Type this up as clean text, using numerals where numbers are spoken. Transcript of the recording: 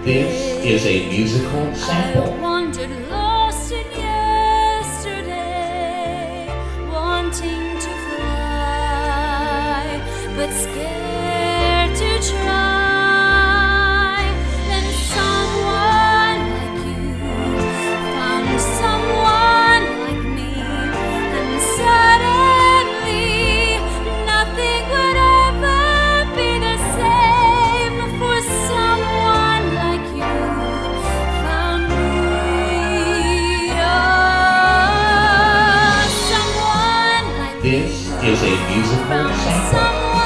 This is a musical I sample. wandered lost in yesterday, wanting to fly, but scared to try. Then someone like you found someone like me, and suddenly nothing would ever be the same. For someone like you found me. Oh, someone like This is a musical sample. someone